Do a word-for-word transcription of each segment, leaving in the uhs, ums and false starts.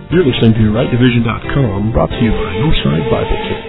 You're listening to right division dot com, brought to you by Northside Bible Church.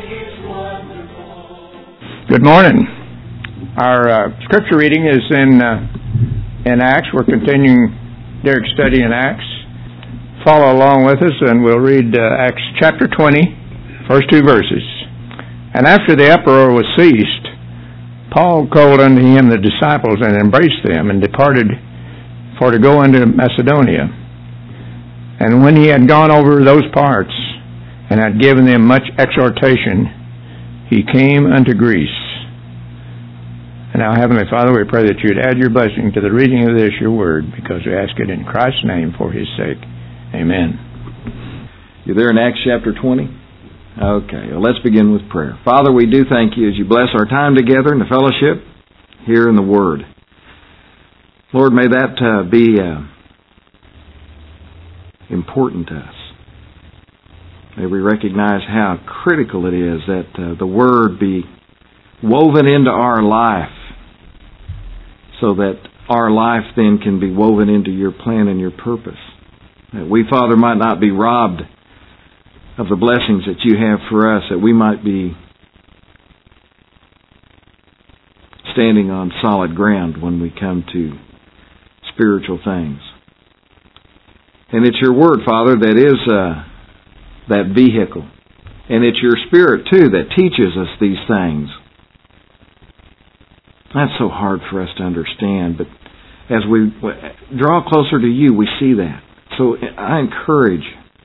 Good morning. Our uh, scripture reading is in uh, in Acts. We're continuing Derek's study in Acts. Follow along with us, and we'll read uh, Acts chapter twenty, first two verses. And after the uproar was ceased, Paul called unto him the disciples and embraced them, and departed for to go into Macedonia. And when he had gone over those parts, and had given them much exhortation, he came unto Greece. And now, Heavenly Father, we pray that you'd add your blessing to the reading of this, your word, because we ask it in Christ's name for his sake. Amen. You're there in Acts chapter twenty? Okay, well, let's begin with prayer. Father, we do thank you as you bless our time together in the fellowship here in the Word. Lord, may that uh, be uh, important to us. May we recognize how critical it is that uh, the Word be woven into our life so that our life then can be woven into your plan and your purpose. That we, Father, might not be robbed of the blessings that you have for us, that we might be standing on solid ground when we come to spiritual things. And it's your Word, Father, that is uh, that vehicle. And it's your Spirit, too, that teaches us these things. That's so hard for us to understand, but as we draw closer to you, we see that. So I encourage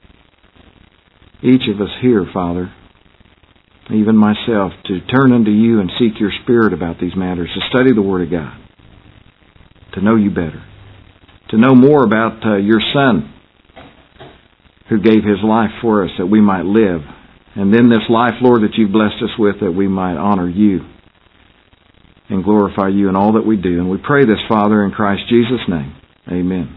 each of us here, Father, even myself, to turn unto you and seek your Spirit about these matters, to study the Word of God, to know you better, to know more about uh, your Son, who gave his life for us that we might live. And then this life, Lord, that you've blessed us with, that we might honor you and glorify you in all that we do. And we pray this, Father, in Christ Jesus' name. Amen.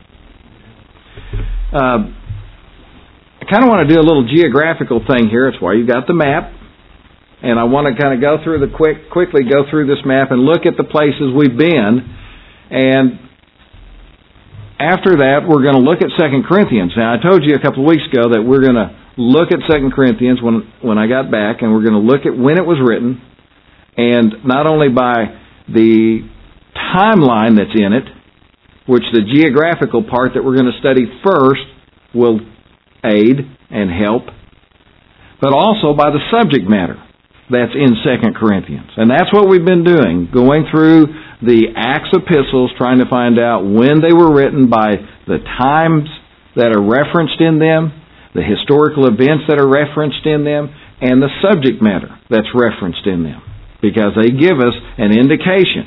Uh, I kind of want to do a little geographical thing here. It's why you got the map. And I want to kind of go through the quick, quickly go through this map and look at the places we've been. And after that, we're going to look at Second Corinthians. Now, I told you a couple of weeks ago that we're going to look at Second Corinthians when when I got back, and we're going to look at when it was written, and not only by the timeline that's in it, which the geographical part that we're going to study first will aid and help, but also by the subject matter that's in Second Corinthians. And that's what we've been doing, going through the Acts epistles, trying to find out when they were written by the times that are referenced in them, the historical events that are referenced in them, and the subject matter that's referenced in them, because they give us an indication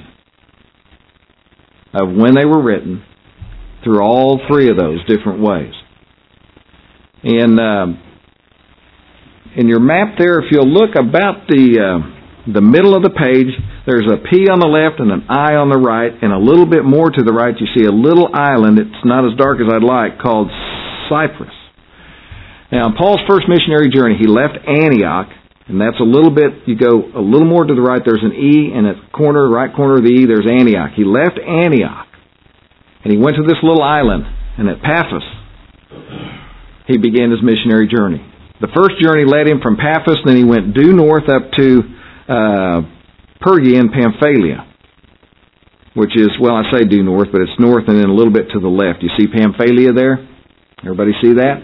of when they were written through all three of those different ways. In uh, in your map there, if you'll look about the uh, the middle of the page, there's a P on the left and an I on the right, and a little bit more to the right you see a little island, it's not as dark as I'd like, called Cyprus. Now, on Paul's first missionary journey, he left Antioch, and that's a little bit, you go a little more to the right, there's an E, and at the corner, right corner of the E, there's Antioch. He left Antioch, and he went to this little island, and at Paphos, he began his missionary journey. The first journey led him from Paphos, then he went due north up to uh, Perga in Pamphylia, which is, well, I say due north, but it's north and then a little bit to the left. You see Pamphylia there? Everybody see that?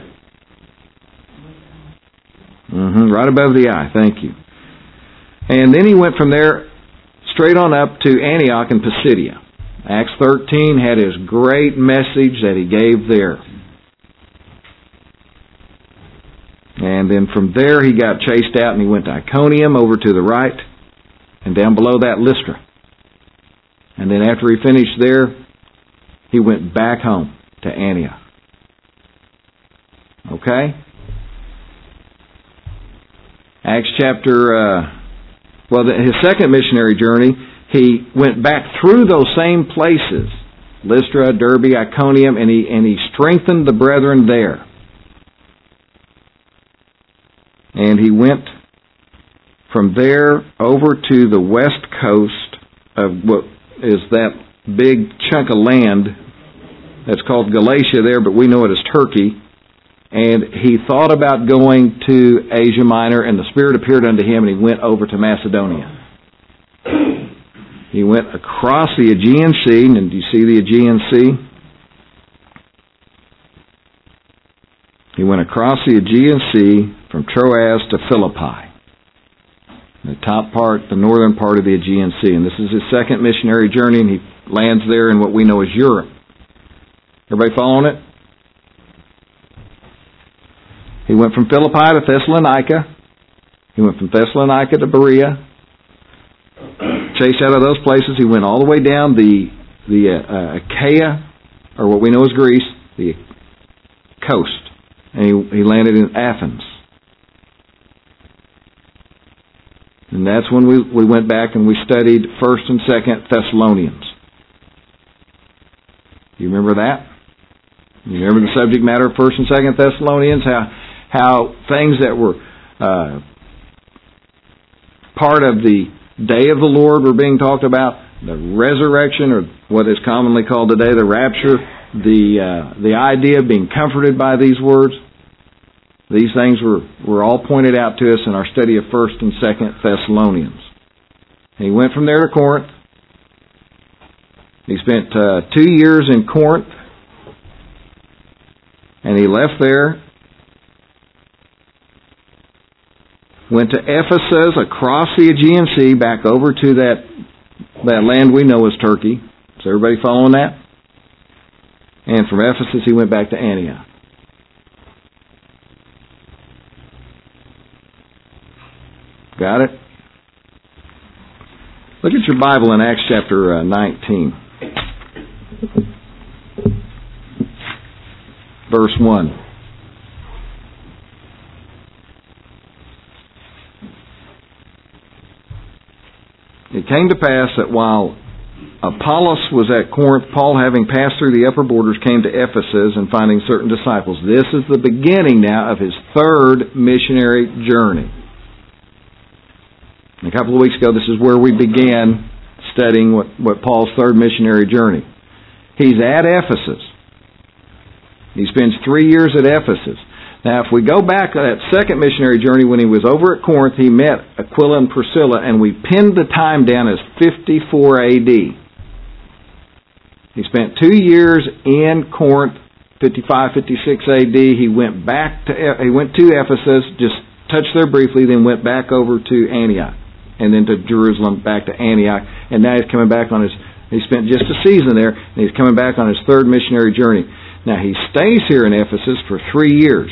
Mm-hmm, right above the eye. Thank you. And then he went from there straight on up to Antioch in Pisidia. Acts thirteen had his great message that he gave there. And then from there he got chased out and he went to Iconium over to the right, and down below that Lystra. And then after he finished there, he went back home to Antioch. Okay? Acts chapter, uh, well, the, his second missionary journey, he went back through those same places, Lystra, Derbe, Iconium, and he and he strengthened the brethren there. And he went from there over to the west coast of what is that big chunk of land that's called Galatia there, but we know it as Turkey. And he thought about going to Asia Minor, and the Spirit appeared unto him, and he went over to Macedonia. He went across the Aegean Sea, and do you see the Aegean Sea? He went across the Aegean Sea from Troas to Philippi, the top part, the northern part of the Aegean Sea. And this is his second missionary journey, and he lands there in what we know as Europe. Everybody following it? He went from Philippi to Thessalonica. He went from Thessalonica to Berea. Chased out of those places, he went all the way down the the uh, Achaia, or what we know as Greece, the coast, and he, he landed in Athens. And that's when we we went back and we studied First and Second Thessalonians. You remember that? You remember the subject matter of First and Second Thessalonians? How how things that were uh, part of the day of the Lord were being talked about, the resurrection, or what is commonly called today the rapture, the uh, the idea of being comforted by these words. These things were, were all pointed out to us in our study of First and Second Thessalonians. And he went from there to Corinth. He spent uh, two years in Corinth, and he left there. Went to Ephesus, across the Aegean Sea, back over to that that land we know as Turkey. Is everybody following that? And from Ephesus, he went back to Antioch. Got it? Look at your Bible in Acts chapter uh, nineteen. Verse one. It came to pass that while Apollos was at Corinth, Paul, having passed through the upper borders, came to Ephesus and finding certain disciples. This is the beginning now of his third missionary journey. A couple of weeks ago, this is where we began studying what, what Paul's third missionary journey. He's at Ephesus. He spends three years at Ephesus. Now, if we go back to that second missionary journey, when he was over at Corinth, he met Aquila and Priscilla, and we pinned the time down as fifty-four A D. He spent two years in Corinth, fifty-five, fifty-six A D. He went back to he went to Ephesus, just touched there briefly, then went back over to Antioch, and then to Jerusalem, back to Antioch, and now he's coming back on his. He spent just a season there, and he's coming back on his third missionary journey. Now he stays here in Ephesus for three years.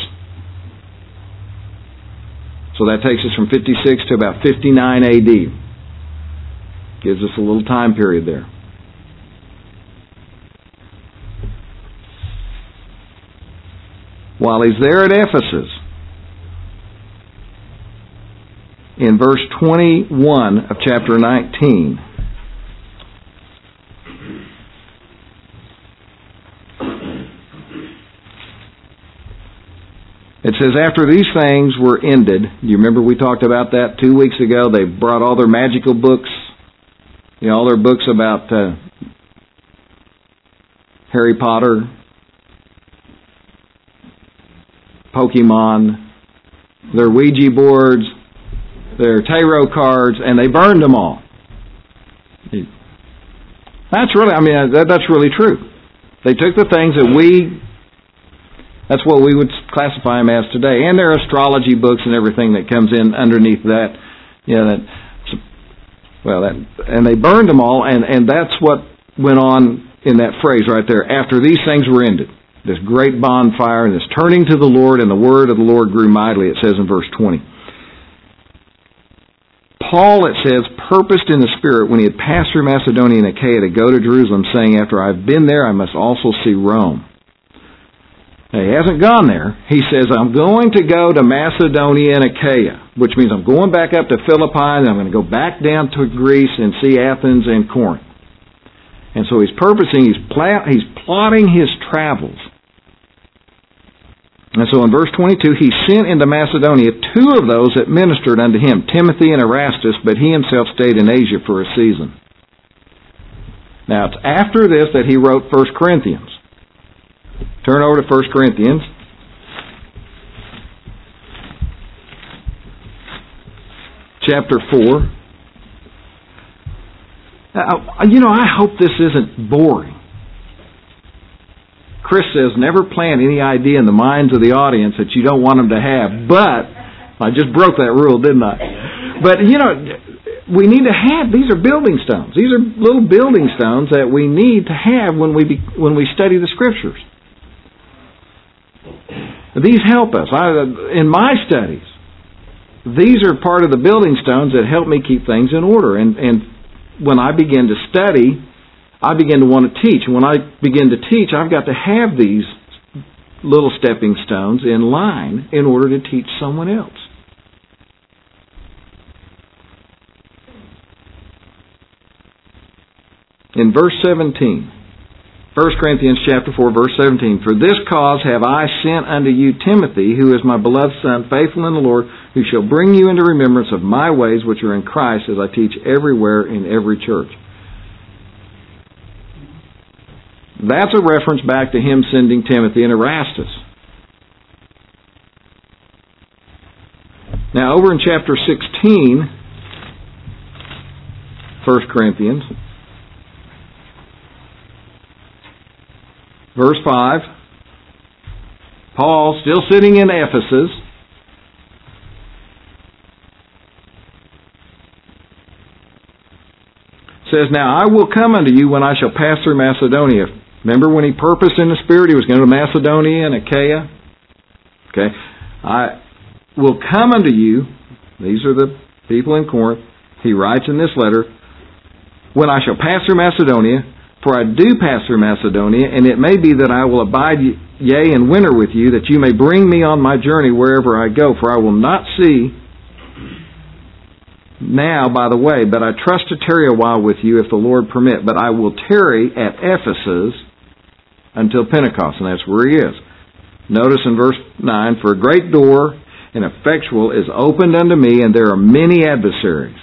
So that takes us from fifty-six to about fifty-nine A D. Gives us a little time period there. While he's there at Ephesus, in verse twenty-one of chapter nineteen, it says, after these things were ended, you remember we talked about that two weeks ago? They brought all their magical books, you know, all their books about uh, Harry Potter, Pokemon, their Ouija boards, their tarot cards, and they burned them all. That's really, I mean, that, that's really true. They took the things that we... That's what we would classify them as today. And there are astrology books and everything that comes in underneath that. You know, that, well, that, and they burned them all, and, and that's what went on in that phrase right there. After these things were ended, this great bonfire and this turning to the Lord, and the word of the Lord grew mightily, it says in verse twenty. Paul, it says, purposed in the Spirit when he had passed through Macedonia and Achaia to go to Jerusalem, saying, after I've been there, I must also see Rome. Now, he hasn't gone there. He says, I'm going to go to Macedonia and Achaia, which means I'm going back up to Philippi, and I'm going to go back down to Greece and see Athens and Corinth. And so he's purposing, he's, pl- he's plotting his travels. And so in verse twenty-two, he sent into Macedonia two of those that ministered unto him, Timothy and Erastus, but he himself stayed in Asia for a season. Now, it's after this that he wrote First Corinthians. Turn over to First Corinthians. chapter four. Uh, you know, I hope this isn't boring. Chris says, never plant any idea in the minds of the audience that you don't want them to have. But, I just broke that rule, didn't I? But, you know, we need to have, these are building stones. These are little building stones that we need to have when we be, when we study the Scriptures. These help us. I, in my studies, these are part of the building stones that help me keep things in order. And, and when I begin to study, I begin to want to teach. And when I begin to teach, I've got to have these little stepping stones in line in order to teach someone else. In verse seventeen, First Corinthians chapter four, verse seventeen, for this cause have I sent unto you Timothy, who is my beloved son, faithful in the Lord, who shall bring you into remembrance of my ways which are in Christ, as I teach everywhere in every church. That's a reference back to him sending Timothy and Erastus. Now, over in chapter sixteen, First Corinthians, verse five, Paul, still sitting in Ephesus, says, now I will come unto you when I shall pass through Macedonia. Remember when he purposed in the Spirit he was going to Macedonia and Achaia? Okay. I will come unto you, these are the people in Corinth, he writes in this letter, when I shall pass through Macedonia, for I do pass through Macedonia, and it may be that I will abide, yea, and winter with you, that you may bring me on my journey wherever I go. For I will not see now by the way, but I trust to tarry a while with you, if the Lord permit. But I will tarry at Ephesus until Pentecost, and that's where he is. Notice in verse nine, for a great door and effectual is opened unto me, and there are many adversaries.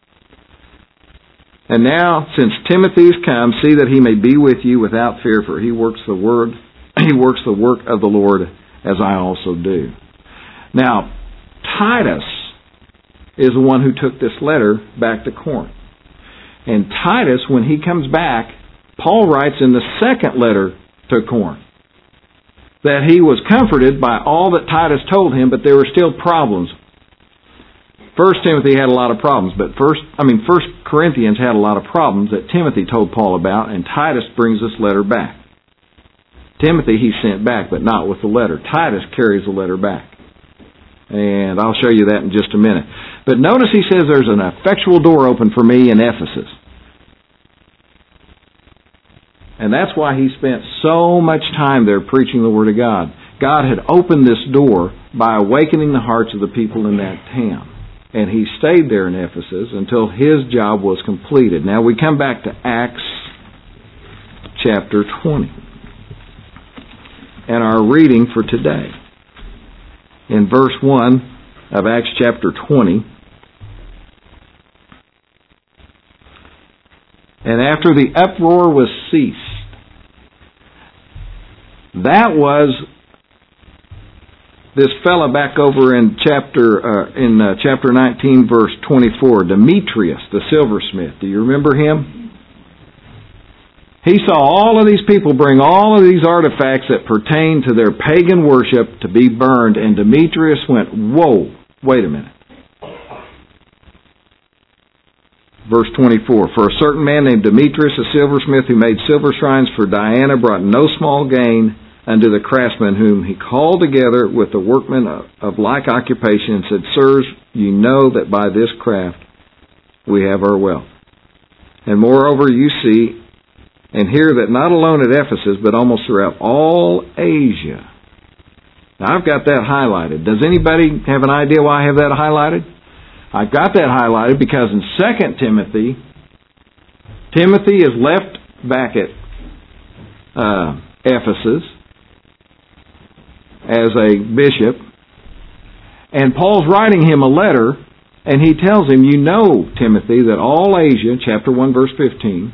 And now, since Timothy is come, see that he may be with you without fear, for he works the word, he works the work of the Lord, as I also do. Now, Titus is the one who took this letter back to Corinth. And Titus, when he comes back, Paul writes in the second letter to Corinth that he was comforted by all that Titus told him, but there were still problems. First Timothy had a lot of problems, but first, I mean, First Corinthians had a lot of problems that Timothy told Paul about, and Titus brings this letter back. Timothy he sent back, but not with the letter. Titus carries the letter back. And I'll show you that in just a minute. But notice he says there's an effectual door open for me in Ephesus. And that's why he spent so much time there preaching the Word of God. God had opened this door by awakening the hearts of the people in that town. And he stayed there in Ephesus until his job was completed. Now we come back to Acts chapter twenty. And our reading for today. In verse one of Acts chapter twenty. And after the uproar was ceased. That was this fellow back over in chapter uh, in uh, chapter nineteen, verse twenty-four, Demetrius, the silversmith. Do you remember him? He saw all of these people bring all of these artifacts that pertain to their pagan worship to be burned, and Demetrius went, "Whoa, wait a minute." Verse twenty-four, for a certain man named Demetrius, a silversmith, who made silver shrines for Diana, brought no small gain unto the craftsmen, whom he called together with the workmen of like occupation, and said, Sirs, you know that by this craft we have our wealth. And moreover, you see and hear that not alone at Ephesus, but almost throughout all Asia. Now, I've got that highlighted. Does anybody have an idea why I have that highlighted? I've got that highlighted because in Second Timothy, Timothy is left back at uh, Ephesus as a bishop, and Paul's writing him a letter, and he tells him, you know, Timothy, that all Asia, chapter one, verse fifteen,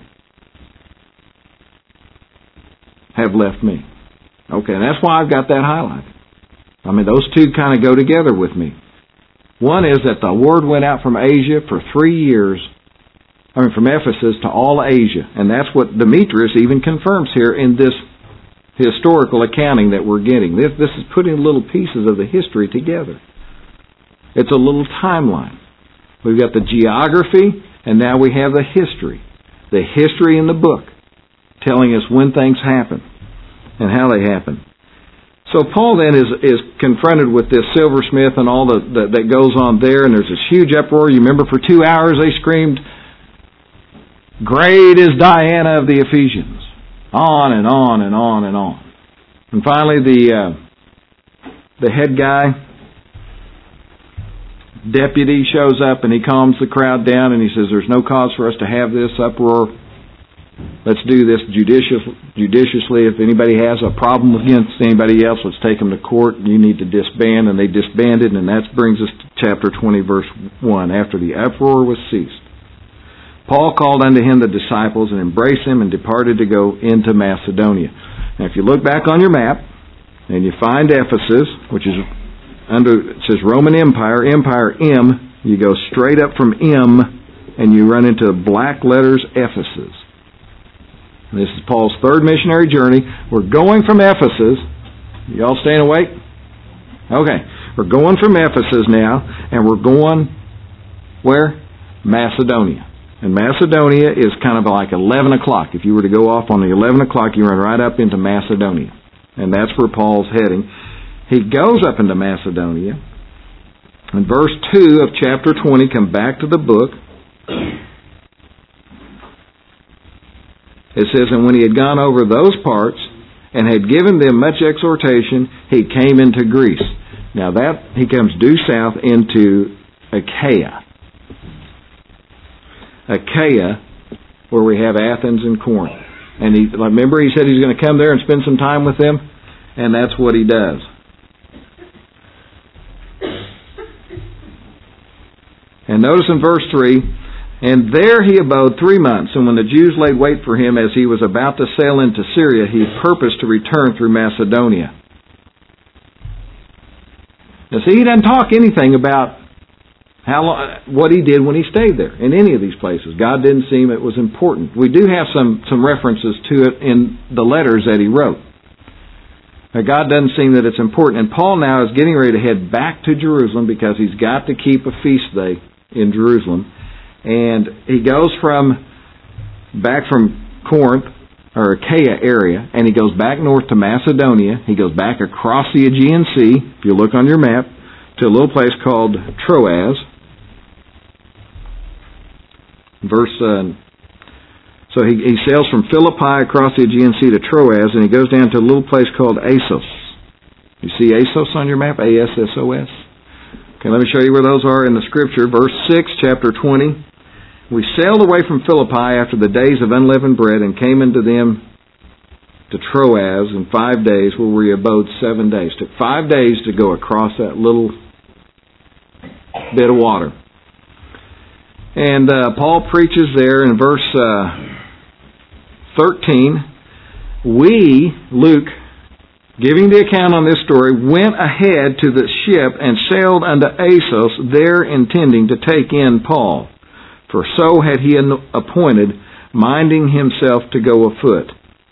have left me. Okay, and that's why I've got that highlighted. I mean, those two kind of go together with me. One is that the word went out from Asia for three years, I mean from Ephesus to all Asia. And that's what Demetrius even confirms here in this historical accounting that we're getting. This, this is putting little pieces of the history together. It's a little timeline. We've got the geography, and now we have the history. The history in the book, telling us when things happen and how they happen. So Paul then is is confronted with this silversmith and all the, the, that goes on there, and there's this huge uproar. You remember for two hours they screamed, "Great is Diana of the Ephesians." On and on and on and on. And finally the uh, the head guy, deputy, shows up and he calms the crowd down and he says, "There's no cause for us to have this uproar. Let's do this judicious, judiciously. If anybody has a problem against anybody else, let's take them to court. You need to disband." And they disbanded, and that brings us to chapter twenty, verse one. After the uproar was ceased, Paul called unto him the disciples and embraced them and departed to go into Macedonia. Now, if you look back on your map and you find Ephesus, which is under, it says Roman Empire, Empire M, you go straight up from M and you run into black letters Ephesus. And this is Paul's third missionary journey. We're going from Ephesus. You all staying awake? Okay. We're going from Ephesus now, and we're going where? Macedonia. And Macedonia is kind of like eleven o'clock. If you were to go off on the eleven o'clock, you run right up into Macedonia. And that's where Paul's heading. He goes up into Macedonia. In verse two of chapter twenty, come back to the book. It says, "And when he had gone over those parts and had given them much exhortation, he came into Greece." Now that, he comes due south into Achaia. Achaia, where we have Athens and Corinth. And he, remember he said he's going to come there and spend some time with them? And that's what he does. And notice in verse three, "And there he abode three months, and when the Jews laid wait for him as he was about to sail into Syria, he purposed to return through Macedonia." Now see, he doesn't talk anything about How long, what he did when he stayed there in any of these places. God didn't seem it was important. We do have some, some references to it in the letters that he wrote. But God doesn't seem that it's important. And Paul now is getting ready to head back to Jerusalem because he's got to keep a feast day in Jerusalem. And he goes from back from Corinth or Achaia area, and he goes back north to Macedonia. He goes back across the Aegean Sea, if you look on your map, to a little place called Troas. Verse, uh, so he, he sails from Philippi across the Aegean Sea to Troas, and he goes down to a little place called Assos. You see Assos on your map? A S S O S. Okay, let me show you where those are in the Scripture. Verse six, chapter twenty. "We sailed away from Philippi after the days of unleavened bread, and came into them to Troas in five days, where we abode seven days." Took five days to go across that little bit of water. And uh, Paul preaches there in verse uh, thirteen. "We," Luke, giving the account on this story, "went ahead to the ship and sailed unto Assos, there intending to take in Paul. For so had he appointed, minding himself to go afoot."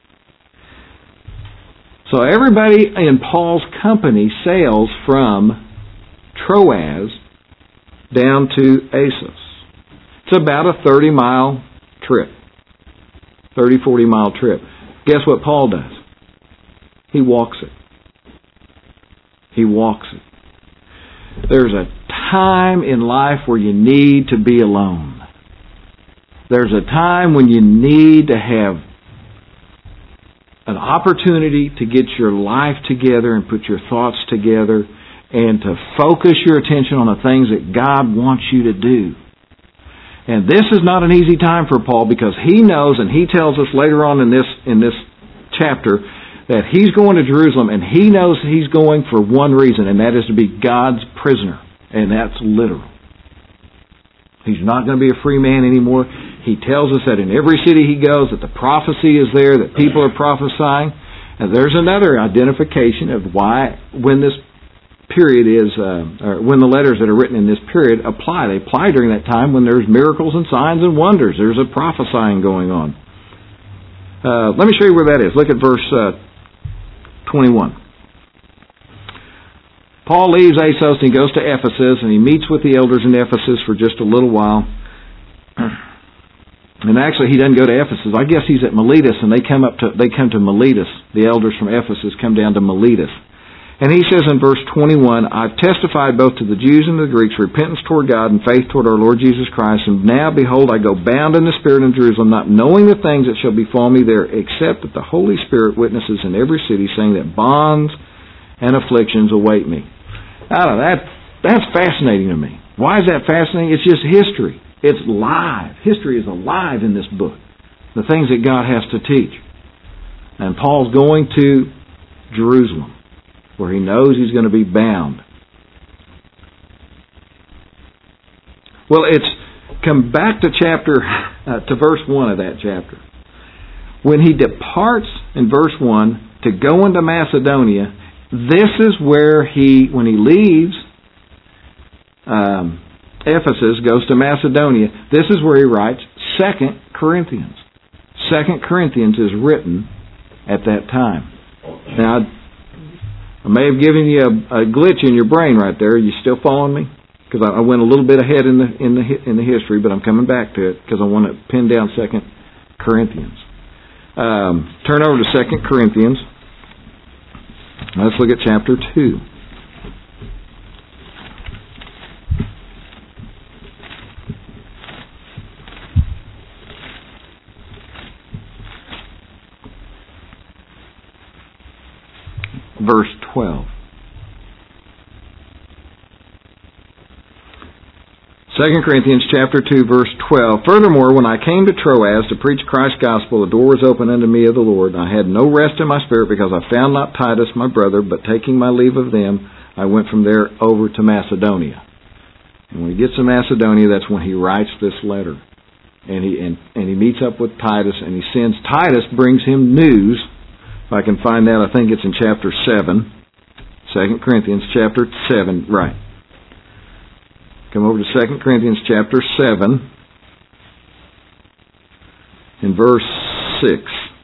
So everybody in Paul's company sails from Troas down to Assos. It's about a thirty-mile trip. thirty, forty-mile trip. Guess what Paul does? He walks it. He walks it. There's a time in life where you need to be alone. There's a time when you need to have an opportunity to get your life together and put your thoughts together and to focus your attention on the things that God wants you to do. And this is not an easy time for Paul, because he knows, and he tells us later on in this in this chapter, that he's going to Jerusalem, and he knows he's going for one reason, and that is to be God's prisoner. And that's literal. He's not going to be a free man anymore. He tells us that in every city he goes, that the prophecy is there, that people are prophesying. And there's another identification of why, when this period is, uh, or when the letters that are written in this period apply. They apply during that time when there's miracles and signs and wonders. There's a prophesying going on. Uh, let me show you where that is. Look at verse uh, twenty-one. Paul leaves Assos and he goes to Ephesus, and he meets with the elders in Ephesus for just a little while. And actually, he doesn't go to Ephesus. I guess he's at Miletus, and they come up to they come to Miletus. The elders from Ephesus come down to Miletus. And he says in verse twenty-one, I've testified both to the Jews and the Greeks repentance toward God and faith toward our Lord Jesus Christ. And now, behold, I go bound in the Spirit in Jerusalem, not knowing the things that shall befall me there, except that the Holy Spirit witnesses in every city, saying that bonds and afflictions await me. Now, that, that's fascinating to me. Why is that fascinating? It's just history. It's live. History is alive in this book. The things that God has to teach. And Paul's going to Jerusalem, where he knows he's going to be bound. Well, it's come back to chapter, uh, to verse one of that chapter. When he departs in verse one to go into Macedonia, this is where he, when he leaves um, Ephesus, goes to Macedonia, this is where he writes Second Corinthians. Second Corinthians is written at that time. Now, I may have given you a, a glitch in your brain right there. Are you still following me? Because I, I went a little bit ahead in the in the in the history, but I'm coming back to it because I want to pin down Second Corinthians. Um, turn over to Second Corinthians. Let's look at chapter two. Verse twelve. Second Corinthians chapter two, verse twelve. Furthermore, when I came to Troas to preach Christ's gospel, the door was opened unto me of the Lord. I had no rest in my spirit because I found not Titus my brother, but taking my leave of them, I went from there over to Macedonia. And when he gets to Macedonia, that's when he writes this letter. And he and, and he meets up with Titus, and he sends Titus, brings him news. If I can find that, I think it's in chapter seven. Second Corinthians chapter seven, right. Come over to Second Corinthians chapter seven, in verse six.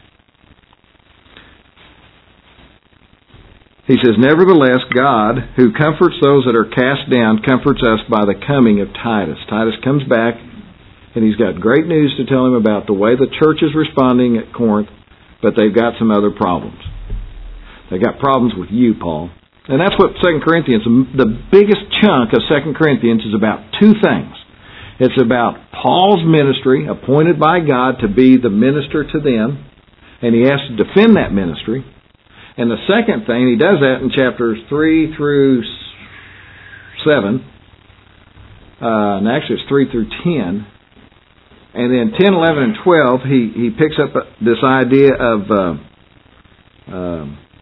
He says, Nevertheless, God, who comforts those that are cast down, comforts us by the coming of Titus. Titus comes back, and he's got great news to tell him about the way the church is responding at Corinth, but they've got some other problems. They've got problems with you, Paul. And that's what Second Corinthians, the biggest chunk of Second Corinthians is about two things. It's about Paul's ministry, appointed by God to be the minister to them, and he has to defend that ministry. And the second thing, he does that in chapters three through seven, uh, and actually it's three through ten. And then ten, eleven, and twelve, he, he picks up this idea of uh, uh,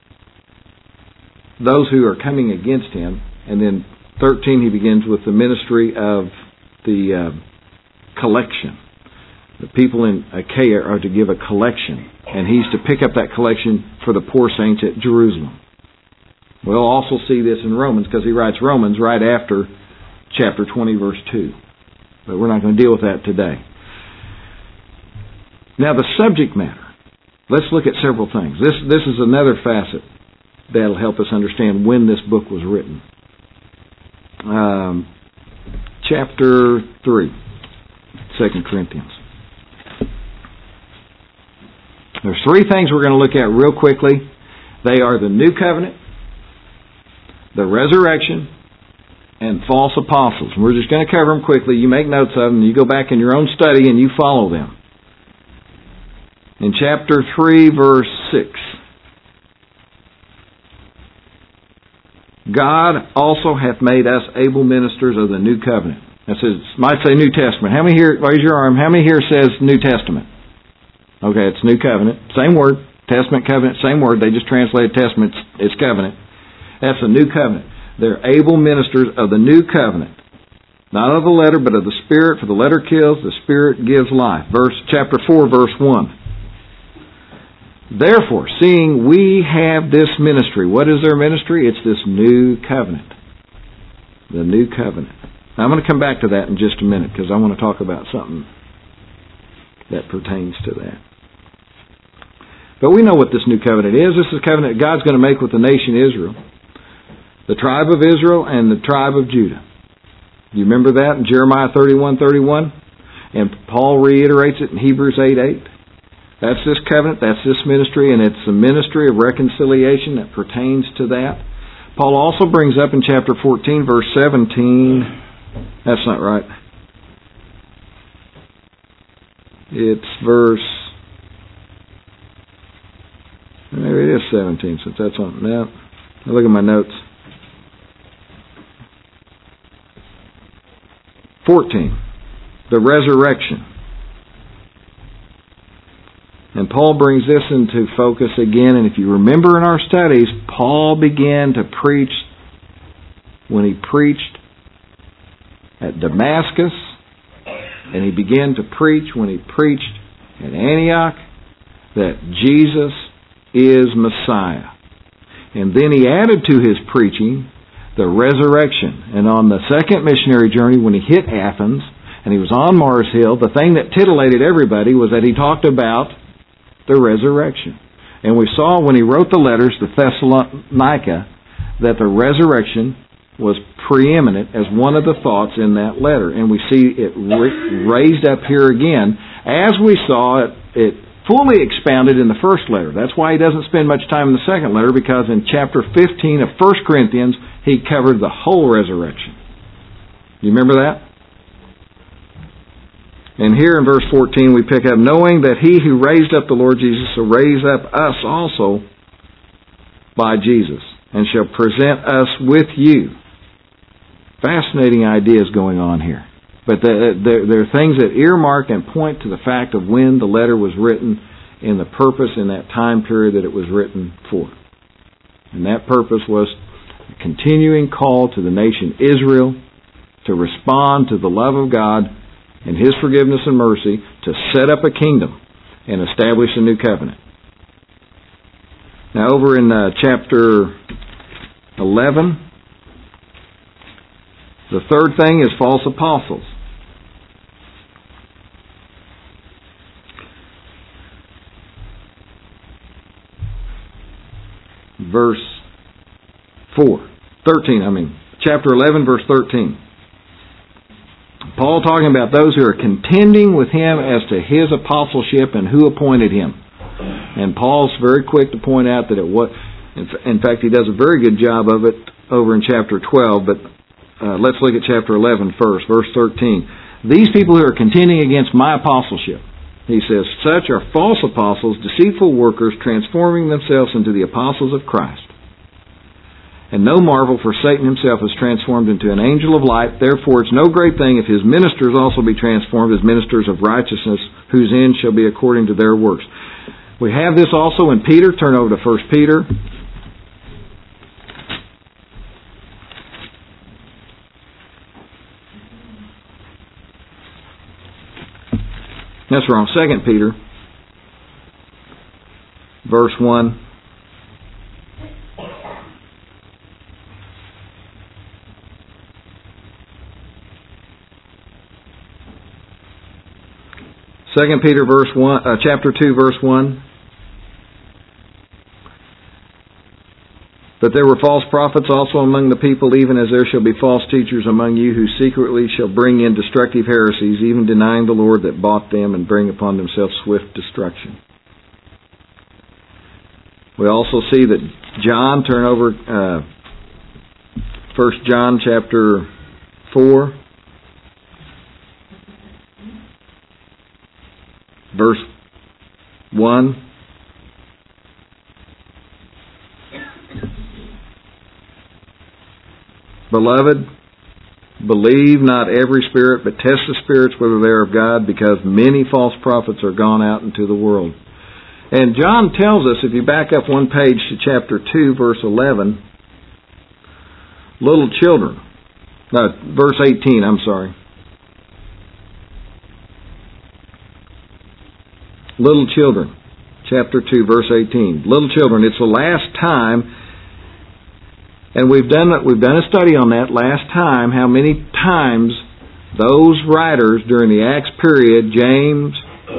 those who are coming against him. And then thirteen, he begins with the ministry of the uh, collection. The people in Achaia are to give a collection, and he's to pick up that collection for the poor saints at Jerusalem. We'll also see this in Romans, because he writes Romans right after chapter twenty, verse two. But we're not going to deal with that today. Now, the subject matter. Let's look at several things. This this is another facet that'll help us understand when this book was written. Um, chapter three, Second Corinthians. There's three things we're going to look at real quickly. They are the New Covenant, the resurrection, and false apostles. We're just going to cover them quickly. You make notes of them, and you go back in your own study and you follow them. In chapter three, verse six. God also hath made us able ministers of the New Covenant. That says, might say New Testament. How many here, raise your arm, how many here says New Testament? Okay, it's New Covenant. Same word. Testament, covenant, same word. They just translated Testament. It's covenant. That's a New Covenant. They're able ministers of the New Covenant. Not of the letter, but of the Spirit. For the letter kills, the Spirit gives life. Verse chapter four, verse one. Therefore, seeing we have this ministry, what is their ministry? It's this new covenant. The new covenant. Now, I'm going to come back to that in just a minute because I want to talk about something that pertains to that. But we know what this new covenant is. This is a covenant God's going to make with the nation Israel. The tribe of Israel and the tribe of Judah. You remember that in Jeremiah thirty-one thirty-one? And Paul reiterates it in Hebrews eight eight. That's this covenant, that's this ministry, and it's the ministry of reconciliation that pertains to that. Paul also brings up in chapter fourteen, verse seventeen, that's not right. It's verse, maybe it is seventeen, since that's on, now, look at my notes. fourteen, the resurrection. And Paul brings this into focus again. And if you remember in our studies, Paul began to preach when he preached at Damascus. And he began to preach when he preached at Antioch that Jesus is Messiah. And then he added to his preaching the resurrection. And on the second missionary journey, when he hit Athens and he was on Mars Hill, the thing that titillated everybody was that he talked about the resurrection. And we saw when he wrote the letters to Thessalonica that the resurrection was preeminent as one of the thoughts in that letter. And we see it raised up here again as we saw it, it fully expounded in the first letter. That's why he doesn't spend much time in the second letter, because in chapter fifteen of First Corinthians he covered the whole resurrection. You remember that? And here in verse fourteen we pick up, knowing that he who raised up the Lord Jesus will raise up us also by Jesus, and shall present us with you. Fascinating ideas going on here. But there are things that earmark and point to the fact of when the letter was written and the purpose in that time period that it was written for. And that purpose was a continuing call to the nation Israel to respond to the love of God and His forgiveness and mercy, to set up a kingdom and establish a new covenant. Now over in uh, chapter eleven, the third thing is false apostles. Verse four. thirteen, I mean, chapter eleven, verse thirteen. Paul talking about those who are contending with him as to his apostleship and who appointed him. And Paul's very quick to point out that it was, in fact, he does a very good job of it over in chapter twelve, but uh, let's look at chapter eleven first, verse thirteen. These people who are contending against my apostleship, he says, such are false apostles, deceitful workers, transforming themselves into the apostles of Christ. And no marvel, for Satan himself is transformed into an angel of light. Therefore it's no great thing if his ministers also be transformed as ministers of righteousness, whose end shall be according to their works. We have this also in Peter. Turn over to First Peter. That's wrong. Second Peter, verse one. Second Peter verse one, uh, chapter two, verse one. But there were false prophets also among the people, even as there shall be false teachers among you, who secretly shall bring in destructive heresies, even denying the Lord that bought them, and bring upon themselves swift destruction. We also see that John, turn over uh, First John chapter four. Verse one. Beloved, believe not every spirit, but test the spirits whether they are of God, because many false prophets are gone out into the world. And John tells us, if you back up one page to chapter two, verse eleven, little children, no, verse eighteen, I'm sorry. Little children, chapter two, verse eighteen. Little children, it's the last time, And we've done we've done a study on that last time, how many times those writers during the Acts period, James,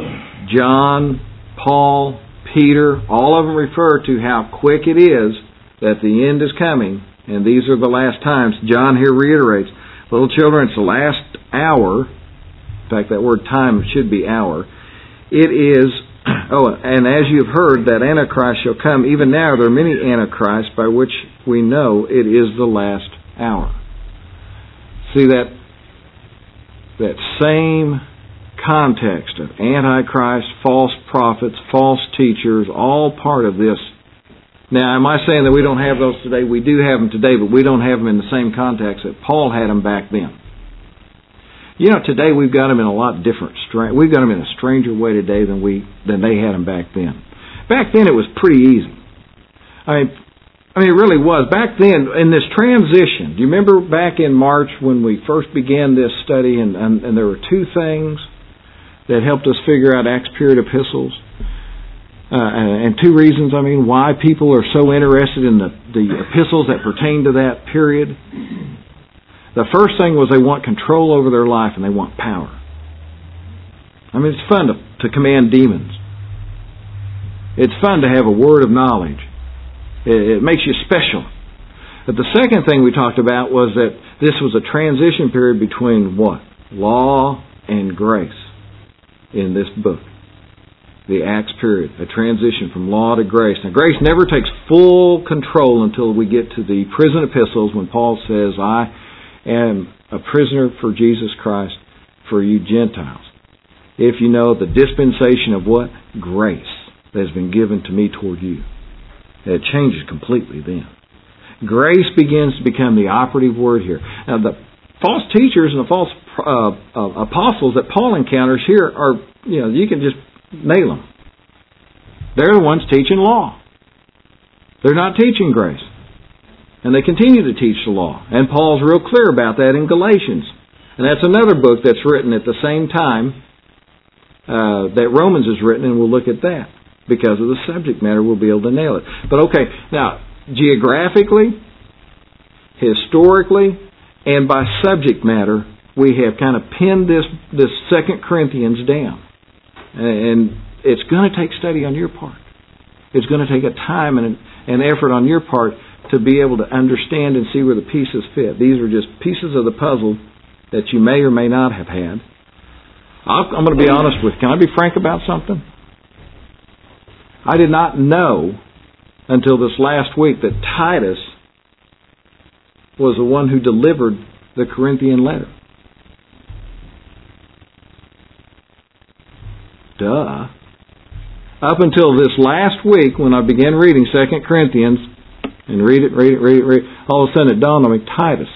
John, Paul, Peter, all of them refer to how quick it is that the end is coming, and these are the last times. John here reiterates, little children, it's the last hour. In fact, that word time should be hour. It is, oh, and as you've heard, that Antichrist shall come. Even now there are many Antichrists by which we know it is the last hour. See that that same context of Antichrist, false prophets, false teachers, all part of this. Now, am I saying that we don't have those today? We do have them today, but we don't have them in the same context that Paul had them back then. You know, today we've got them in a lot different, we've got them in a stranger way today than we than they had them back then. Back then it was pretty easy. I mean, I mean, it really was. Back then, in this transition, do you remember back in March when we first began this study, and, and, and there were two things that helped us figure out Acts period epistles? Uh, and two reasons, I mean, why people are so interested in the, the epistles that pertain to that period. The first thing was they want control over their life and they want power. I mean, it's fun to, to command demons. It's fun to have a word of knowledge. It, it makes you special. But the second thing we talked about was that this was a transition period between what? Law and grace in this book. The Acts period, a transition from law to grace. Now, grace never takes full control until we get to the prison epistles when Paul says, I am a prisoner for Jesus Christ, for you Gentiles. If you know the dispensation of what? Grace that has been given to me toward you. It changes completely then. Grace begins to become the operative word here. Now, the false teachers and the false uh, uh, apostles that Paul encounters here are, you know, you can just nail them. They're the ones teaching law. They're not teaching grace. And they continue to teach the law. And Paul's real clear about that in Galatians. And that's another book that's written at the same time uh, that Romans is written, and we'll look at that. Because of the subject matter, we'll be able to nail it. But okay, now, geographically, historically, and by subject matter, we have kind of pinned this, this Second Corinthians down. And it's going to take study on your part. It's going to take a time and an effort on your part to be able to understand and see where the pieces fit. These are just pieces of the puzzle that you may or may not have had. I'm going to be honest with you. Can I be frank about something? I did not know until this last week that Titus was the one who delivered the Corinthian letter. Duh. Up until this last week when I began reading Second Corinthians, and read it, read it, read it, read it, all of a sudden it dawned on me, Titus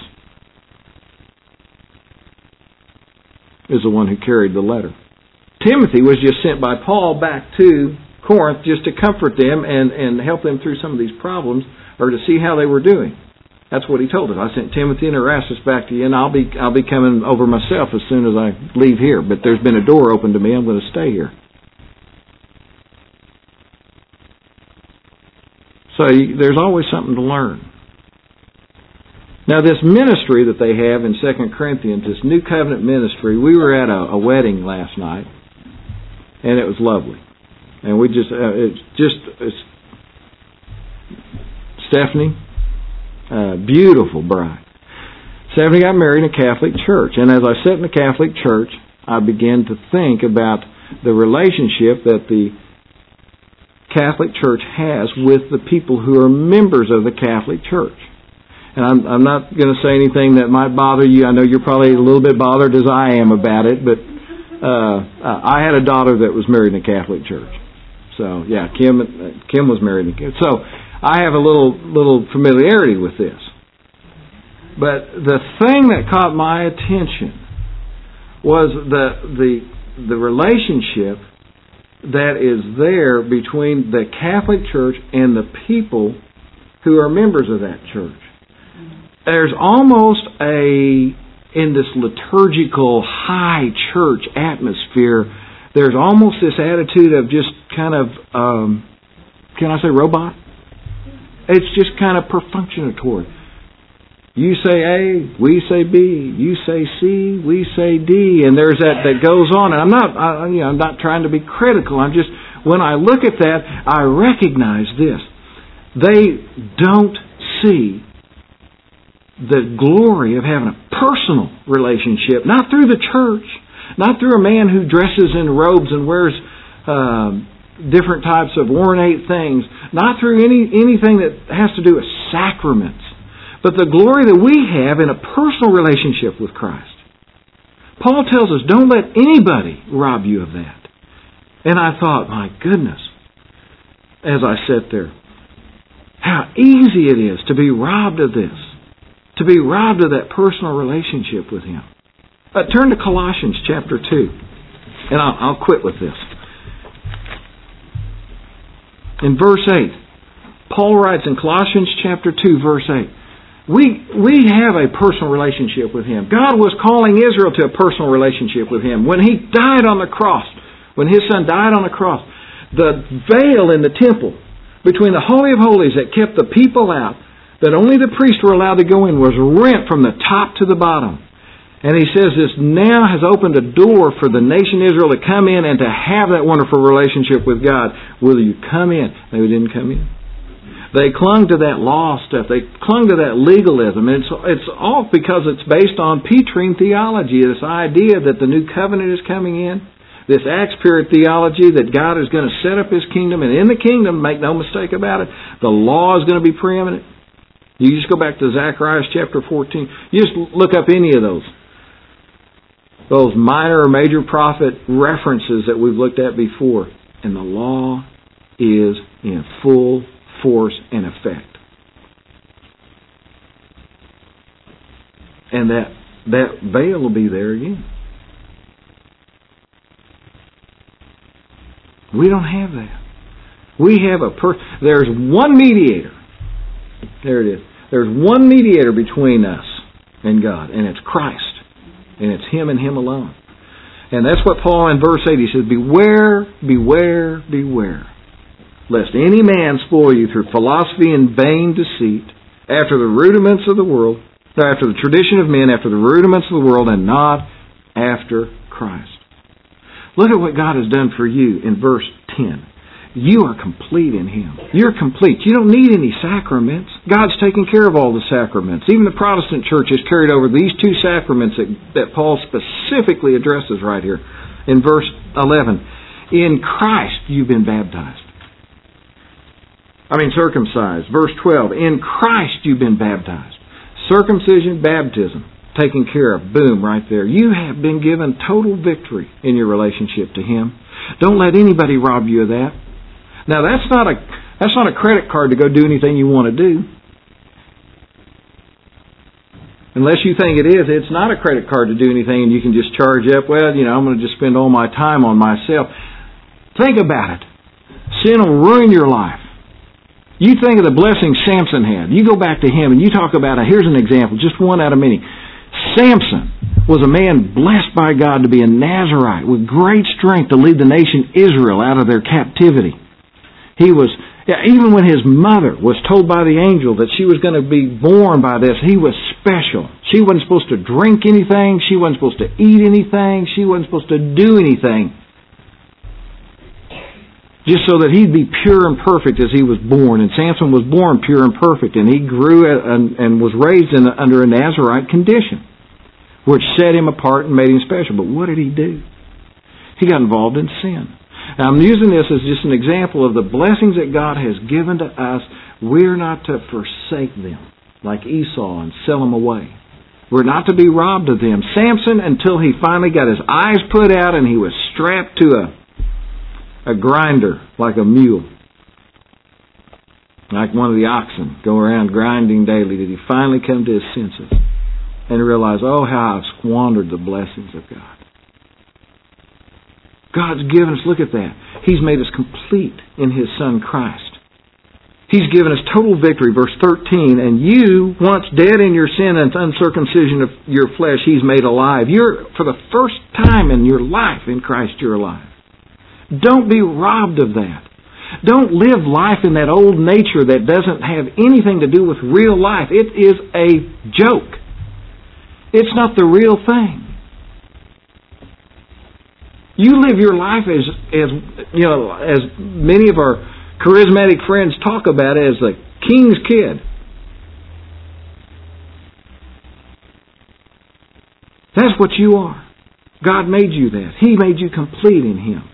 is the one who carried the letter. Timothy was just sent by Paul back to Corinth just to comfort them and, and help them through some of these problems, or to see how they were doing. That's what he told us. I sent Timothy and Erastus back to you, and I'll be I'll be coming over myself as soon as I leave here. But there's been a door open to me. I'm going to stay here. So you, there's always something to learn. Now, this ministry that they have in Second Corinthians, this New Covenant ministry, we were at a, a wedding last night, and it was lovely. And we just, uh, it's just, it's, Stephanie, uh, beautiful bride. Stephanie got married in a Catholic church. And as I sat in the Catholic church, I began to think about the relationship that the Catholic Church has with the people who are members of the Catholic Church. And I'm, I'm not going to say anything that might bother you. I know you're probably a little bit bothered as I am about it, but uh, I had a daughter that was married in a Catholic church. So, yeah, Kim Kim was married in a So, I have a little little familiarity with this. But the thing that caught my attention was the the the relationship that is there between the Catholic Church and the people who are members of that church. There's almost a, in this liturgical high church atmosphere, there's almost this attitude of just kind of, um, can I say robot? It's just kind of perfunctionatory. You say A, we say B. You say C, we say D. And there's that that goes on. And I'm not, I, you know, I'm not trying to be critical. I'm just, when I look at that, I recognize this. They don't see the glory of having a personal relationship, not through the church, not through a man who dresses in robes and wears uh, different types of ornate things, not through any anything that has to do with sacraments, but the glory that we have in a personal relationship with Christ. Paul tells us, don't let anybody rob you of that. And I thought, my goodness, as I sat there, how easy it is to be robbed of this, to be robbed of that personal relationship with Him. Uh, turn to Colossians chapter two, and I'll, I'll quit with this. In verse eight, Paul writes in Colossians chapter two, verse eight, We we have a personal relationship with Him. God was calling Israel to a personal relationship with Him. When He died on the cross, when His Son died on the cross, the veil in the temple between the Holy of Holies that kept the people out, that only the priests were allowed to go in, was rent from the top to the bottom. And He says this now has opened a door for the nation Israel to come in and to have that wonderful relationship with God. Will you come in? They didn't come in. They clung to that law stuff. They clung to that legalism. And it's, it's all because it's based on Petrine theology, this idea that the new covenant is coming in, this Acts period theology that God is going to set up His kingdom, and in the kingdom, make no mistake about it, the law is going to be preeminent. You just go back to Zechariah chapter fourteen. You just look up any of those. Those minor or major prophet references that we've looked at before. And the law is in full force and effect. And that that veil will be there again. We don't have that. We have a per there's one mediator. There it is. There's one mediator between us and God, and it's Christ. And it's Him and Him alone. And that's what Paul in verse eight, he says, beware, beware, beware, lest any man spoil you through philosophy and vain deceit, after the rudiments of the world, after the tradition of men, after the rudiments of the world, and not after Christ. Look at what God has done for you in verse ten. You are complete in Him. You're complete. You don't need any sacraments. God's taken care of all the sacraments. Even the Protestant church has carried over these two sacraments that, that Paul specifically addresses right here in verse eleven. In Christ you've been baptized. I mean circumcised. Verse twelve. In Christ you've been baptized. Circumcision, baptism, taken care of. Boom, right there. You have been given total victory in your relationship to Him. Don't let anybody rob you of that. Now that's not a that's not a credit card to go do anything you want to do. Unless you think it is, it's not a credit card to do anything and you can just charge up, well, you know, I'm going to just spend all my time on myself. Think about it. Sin will ruin your life. You think of the blessings Samson had. You go back to him and you talk about it. Here's an example, just one out of many. Samson was a man blessed by God to be a Nazirite with great strength to lead the nation Israel out of their captivity. He was, even when his mother was told by the angel that she was going to be born by this, he was special. She wasn't supposed to drink anything. She wasn't supposed to eat anything. She wasn't supposed to do anything. Just so that he'd be pure and perfect as he was born. And Samson was born pure and perfect. And he grew and, and was raised in, under a Nazirite condition, which set him apart and made him special. But what did he do? He got involved in sin. Now, I'm using this as just an example of the blessings that God has given to us. We're not to forsake them like Esau and sell them away. We're not to be robbed of them. Samson, until he finally got his eyes put out and he was strapped to a, a grinder like a mule, like one of the oxen, go around grinding daily, did he finally come to his senses and realize, oh, how I've squandered the blessings of God. God's given us, look at that. He's made us complete in His Son Christ. He's given us total victory. Verse thirteen, and you, once dead in your sin and uncircumcision of your flesh, He's made alive. You're, for the first time in your life in Christ, you're alive. Don't be robbed of that. Don't live life in that old nature that doesn't have anything to do with real life. It is a joke. It's not the real thing. You live your life as, as you know, as many of our charismatic friends talk about it, as the king's kid. That's what you are. God made you that. He made you complete in Him.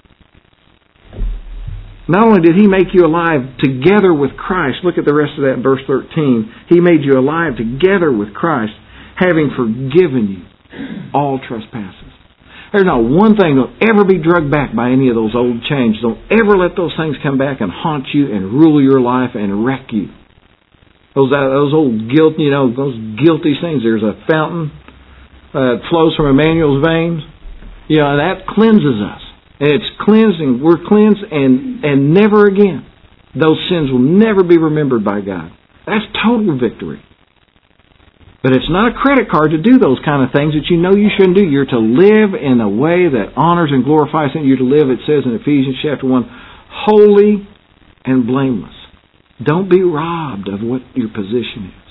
Not only did He make you alive together with Christ, look at the rest of that in verse thirteen. He made you alive together with Christ, having forgiven you all trespasses. There's not one thing that'll ever be drugged back by any of those old chains. Don't ever let those things come back and haunt you and rule your life and wreck you. Those those old guilt, you know, those guilty things. There's a fountain uh, that flows from Emmanuel's veins. You know, and that cleanses us. And it's cleansed, and we're cleansed, and and never again. Those sins will never be remembered by God. That's total victory. But it's not a credit card to do those kind of things that you know you shouldn't do. You're to live in a way that honors and glorifies Him. You're to live, it says in Ephesians chapter one, holy and blameless. Don't be robbed of what your position is.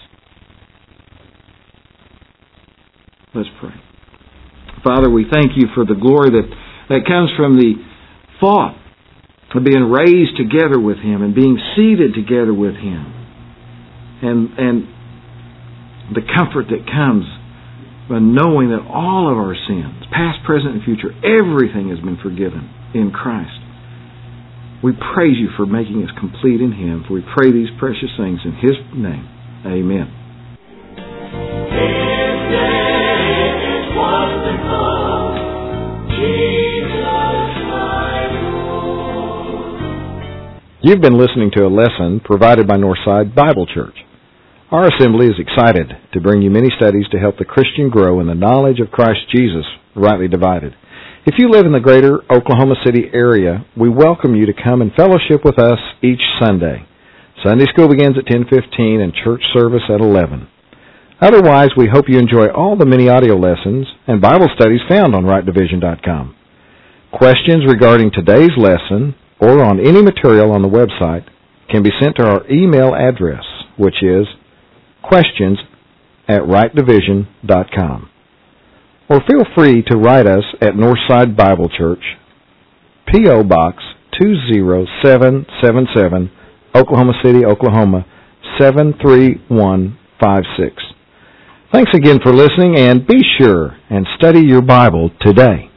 Let's pray. Father, we thank You for the glory that, that comes from the thought of being raised together with Him and being seated together with Him. And and the comfort that comes by knowing that all of our sins, past, present, and future, everything has been forgiven in Christ. We praise You for making us complete in Him. For we pray these precious things in His name. Amen. His name is wonderful, Jesus my Lord. You've been listening to a lesson provided by Northside Bible Church. Our assembly is excited to bring you many studies to help the Christian grow in the knowledge of Christ Jesus, rightly divided. If you live in the greater Oklahoma City area, we welcome you to come and fellowship with us each Sunday. Sunday school begins at ten fifteen and church service at eleven. Otherwise, we hope you enjoy all the many audio lessons and Bible studies found on right division dot com. Questions regarding today's lesson or on any material on the website can be sent to our email address, which is questions at right division dot com. Or feel free to write us at Northside Bible Church, P O. Box two zero seven seven seven, Oklahoma City, Oklahoma seven three one five six. Thanks again for listening, and be sure and study your Bible today.